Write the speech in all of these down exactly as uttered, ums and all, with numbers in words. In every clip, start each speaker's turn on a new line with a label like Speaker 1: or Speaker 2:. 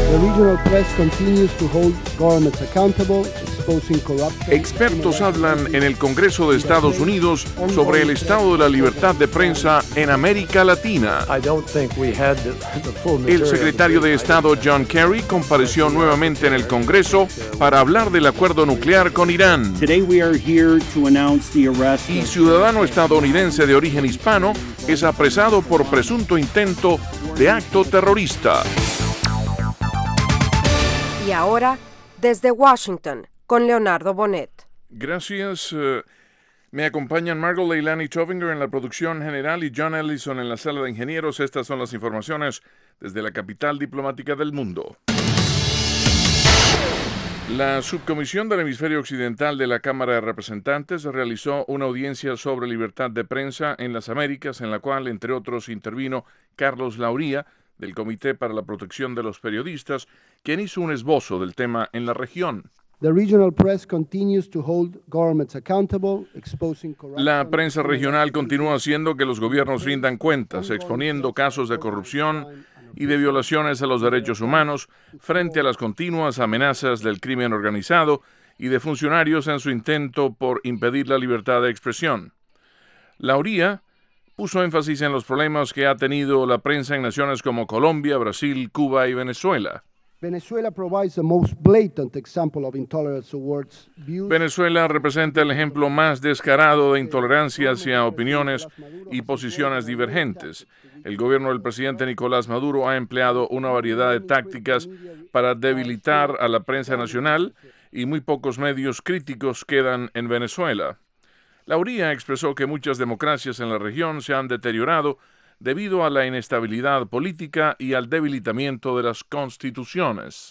Speaker 1: Expertos hablan en el Congreso de Estados Unidos sobre el estado de la libertad de prensa en América Latina. El secretario de Estado John Kerry compareció nuevamente en el Congreso para hablar del acuerdo nuclear con Irán. Y ciudadano estadounidense de origen hispano es apresado por presunto intento de acto terrorista.
Speaker 2: Y ahora, desde Washington, con Leonardo Bonet.
Speaker 1: Gracias. Uh, me acompañan Margot Leilani Tovinger en la producción general y John Ellison en la sala de ingenieros. Estas son las informaciones desde la capital diplomática del mundo. La subcomisión del hemisferio occidental de la Cámara de Representantes realizó una audiencia sobre libertad de prensa en las Américas, en la cual, entre otros, intervino Carlos Lauría, del Comité para la Protección de los Periodistas, quien hizo un esbozo del tema en la región. La prensa regional continúa haciendo que los gobiernos rindan cuentas, exponiendo casos de corrupción y de violaciones a los derechos humanos frente a las continuas amenazas del crimen organizado y de funcionarios en su intento por impedir la libertad de expresión. Lauría puso énfasis en los problemas que ha tenido la prensa en naciones como Colombia, Brasil, Cuba y Venezuela.
Speaker 3: Venezuela provides the most blatant example of intolerance towards views.
Speaker 1: Venezuela representa el ejemplo más descarado de intolerancia hacia opiniones y posiciones divergentes. El gobierno del presidente Nicolás Maduro ha empleado una variedad de tácticas para debilitar a la prensa nacional y muy pocos medios críticos quedan en Venezuela. Lauría expresó que muchas democracias en la región se han deteriorado debido a la inestabilidad política y al debilitamiento de las constituciones.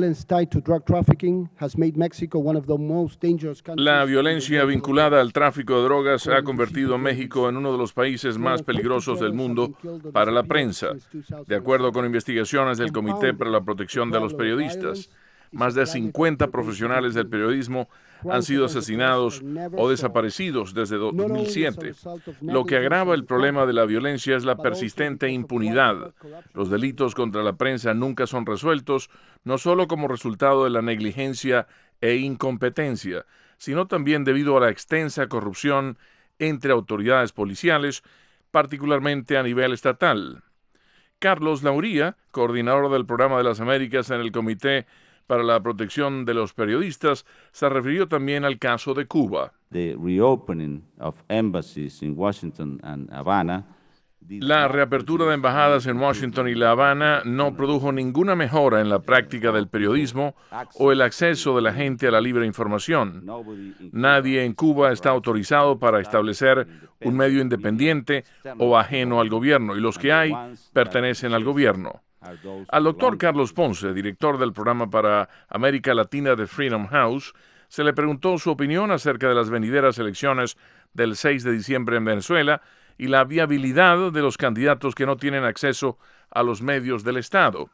Speaker 1: La violencia vinculada al tráfico de drogas ha convertido a México en uno de los países más peligrosos del mundo para la prensa, de acuerdo con investigaciones del Comité para la Protección de los Periodistas. Más de cincuenta profesionales del periodismo han sido asesinados o desaparecidos desde dos mil siete. Lo que agrava el problema de la violencia es la persistente impunidad. Los delitos contra la prensa nunca son resueltos, no solo como resultado de la negligencia e incompetencia, sino también debido a la extensa corrupción entre autoridades policiales, particularmente a nivel estatal. Carlos Lauría, coordinador del Programa de las Américas en el Comité para la Protección de los Periodistas, se refirió también al caso de Cuba.
Speaker 4: The reopening of embassies in Washington and Havana.
Speaker 1: La reapertura de embajadas en Washington y La Habana no produjo ninguna mejora en la práctica del periodismo o el acceso de la gente a la libre información. Nadie en Cuba está autorizado para establecer un medio independiente o ajeno al gobierno, y los que hay pertenecen al gobierno. Al doctor Carlos Ponce, director del programa para América Latina de Freedom House, se le preguntó su opinión acerca de las venideras elecciones del seis de diciembre en Venezuela y la viabilidad de los candidatos que no tienen acceso a los medios del Estado.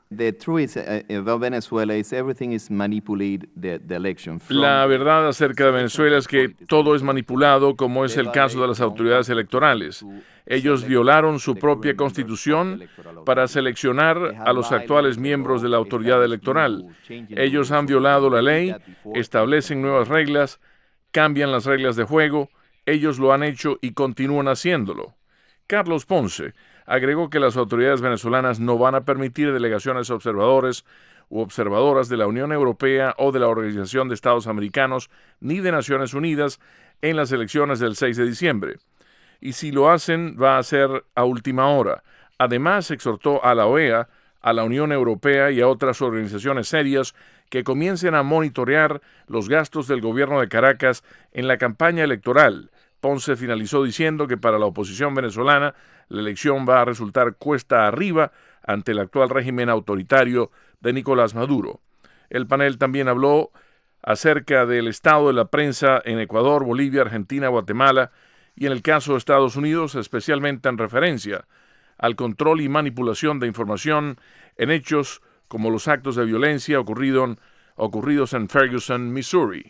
Speaker 1: La verdad acerca de Venezuela es que todo es manipulado, como es el caso de las autoridades electorales. Ellos violaron su propia constitución para seleccionar a los actuales miembros de la autoridad electoral. Ellos han violado la ley, establecen nuevas reglas, cambian las reglas de juego. Ellos lo han hecho y continúan haciéndolo. Carlos Ponce agregó que las autoridades venezolanas no van a permitir delegaciones observadores u observadoras de la Unión Europea o de la Organización de Estados Americanos ni de Naciones Unidas en las elecciones del seis de diciembre. Y si lo hacen, va a ser a última hora. Además, exhortó a la O E A, a la Unión Europea y a otras organizaciones serias que comiencen a monitorear los gastos del gobierno de Caracas en la campaña electoral. Ponce finalizó diciendo que para la oposición venezolana la elección va a resultar cuesta arriba ante el actual régimen autoritario de Nicolás Maduro. El panel también habló acerca del estado de la prensa en Ecuador, Bolivia, Argentina, Guatemala y en el caso de Estados Unidos, especialmente en referencia al control y manipulación de información en hechos como los actos de violencia ocurrido, ocurridos en Ferguson, Missouri.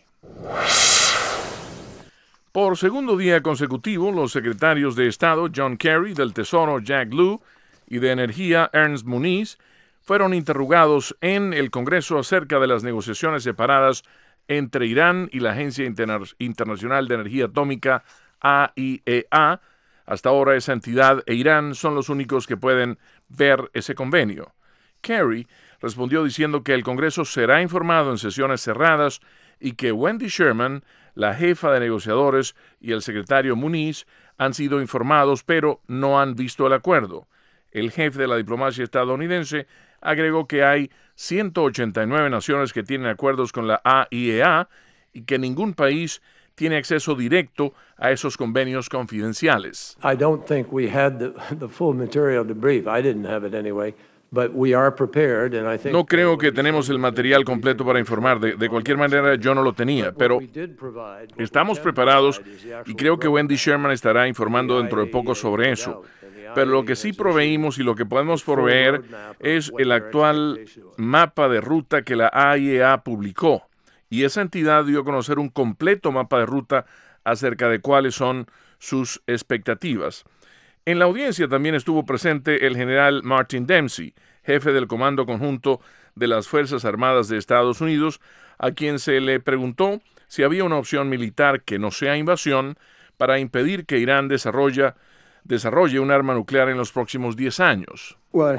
Speaker 1: Por segundo día consecutivo, los secretarios de Estado John Kerry, del Tesoro Jack Lew y de Energía Ernst Moniz fueron interrogados en el Congreso acerca de las negociaciones separadas entre Irán y la Agencia Interna- Internacional de Energía Atómica, A I E A. Hasta ahora esa entidad e Irán son los únicos que pueden ver ese convenio. Kerry respondió diciendo que el Congreso será informado en sesiones cerradas y que Wendy Sherman, la jefa de negociadores, y el secretario Muniz han sido informados, pero no han visto el acuerdo. El jefe de la diplomacia estadounidense agregó que hay ciento ochenta y nueve naciones que tienen acuerdos con la A I E A y que ningún país tiene acceso directo a esos convenios confidenciales.
Speaker 5: I don't think we had the, the full material to brief. I didn't have it anyway. But we are prepared, and I think
Speaker 1: no creo que tenemos el material completo para informar. De, de cualquier manera, yo no lo tenía, pero estamos preparados y creo que Wendy Sherman estará informando dentro de poco sobre eso. Pero lo que sí proveímos y lo que podemos proveer es el actual mapa de ruta que la A I E A publicó. Y esa entidad dio a conocer un completo mapa de ruta acerca de cuáles son sus expectativas. En la audiencia también estuvo presente el general Martin Dempsey, jefe del Comando Conjunto de las Fuerzas Armadas de Estados Unidos, a quien se le preguntó si había una opción militar que no sea invasión para impedir que Irán desarrolle, desarrolle un arma nuclear en los próximos diez años.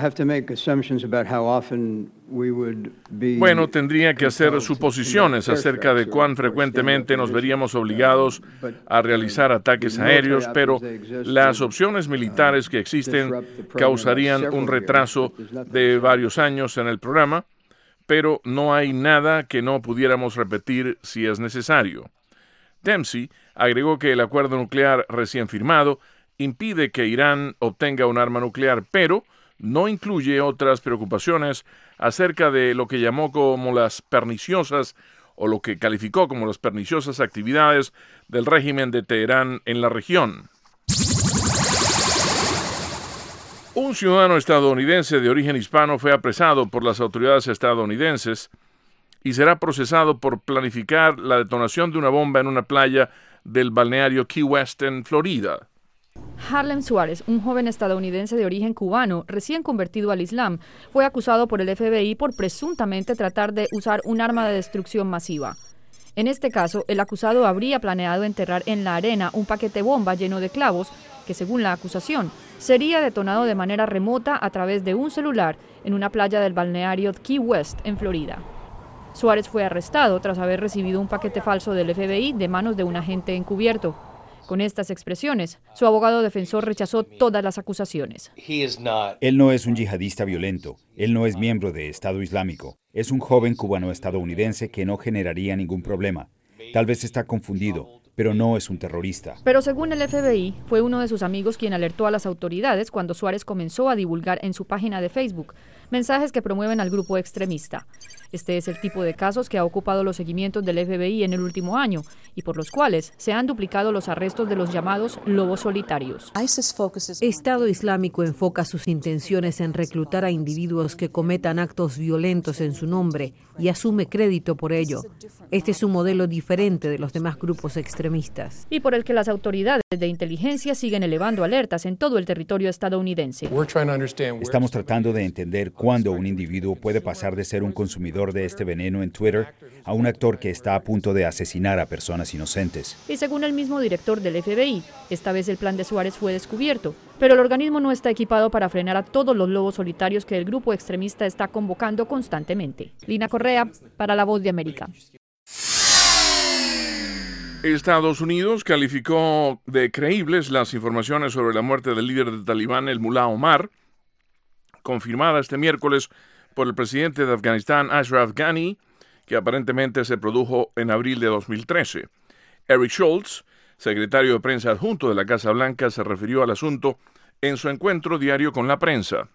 Speaker 1: Bueno, tendría que hacer suposiciones acerca de cuán frecuentemente nos veríamos obligados a realizar ataques aéreos, pero las opciones militares que existen causarían un retraso de varios años en el programa, pero no hay nada que no pudiéramos repetir si es necesario. Dempsey agregó que el acuerdo nuclear recién firmado impide que Irán obtenga un arma nuclear, pero no incluye otras preocupaciones acerca de lo que llamó como las perniciosas o lo que calificó como las perniciosas actividades del régimen de Teherán en la región. Un ciudadano estadounidense de origen hispano fue apresado por las autoridades estadounidenses y será procesado por planificar la detonación de una bomba en una playa del balneario Key West en Florida.
Speaker 6: Harlem Suárez, un joven estadounidense de origen cubano, recién convertido al Islam, fue acusado por el F B I por presuntamente tratar de usar un arma de destrucción masiva. En este caso, el acusado habría planeado enterrar en la arena un paquete bomba lleno de clavos que, según la acusación, sería detonado de manera remota a través de un celular en una playa del balneario Key West en Florida. Suárez fue arrestado tras haber recibido un paquete falso del F B I de manos de un agente encubierto. Con estas expresiones, su abogado defensor rechazó todas las acusaciones.
Speaker 7: Él no es un yihadista violento. Él no es miembro de Estado Islámico. Es un joven cubano-estadounidense que no generaría ningún problema. Tal vez está confundido, pero no es un terrorista.
Speaker 6: Pero según el F B I, fue uno de sus amigos quien alertó a las autoridades cuando Suárez comenzó a divulgar en su página de Facebook mensajes que promueven al grupo extremista. Este es el tipo de casos que ha ocupado los seguimientos del F B I en el último año y por los cuales se han duplicado los arrestos de los llamados lobos solitarios.
Speaker 8: Estado Islámico enfoca sus intenciones en reclutar a individuos que cometan actos violentos en su nombre y asume crédito por ello. Este es un modelo diferente de los demás grupos extremistas.
Speaker 6: Y por el que las autoridades de inteligencia siguen elevando alertas en todo el territorio estadounidense.
Speaker 7: Estamos tratando de entender cuándo un individuo puede pasar de ser un consumidor de este veneno en Twitter a un actor que está a punto de asesinar a personas inocentes.
Speaker 6: Y según el mismo director del F B I, esta vez el plan de Suárez fue descubierto, pero el organismo no está equipado para frenar a todos los lobos solitarios que el grupo extremista está convocando constantemente. Lina Correa, para La Voz de América.
Speaker 1: Estados Unidos calificó de creíbles las informaciones sobre la muerte del líder del Talibán, el Mullah Omar, confirmada este miércoles por el presidente de Afganistán, Ashraf Ghani, que aparentemente se produjo en abril de dos mil trece. Eric Schultz, secretario de prensa adjunto de la Casa Blanca, se refirió al asunto en su encuentro diario con la prensa.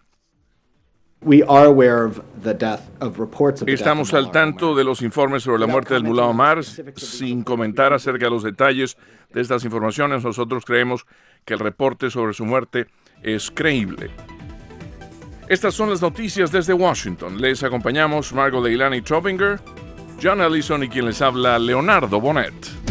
Speaker 1: Estamos al tanto de los informes sobre la muerte del Mullah Omar. Sin comentar acerca de los detalles de estas informaciones, nosotros creemos que el reporte sobre su muerte es creíble. Estas son las noticias desde Washington. Les acompañamos Margot Leilani Trobinger, John Ellison y quien les habla, Leonardo Bonet.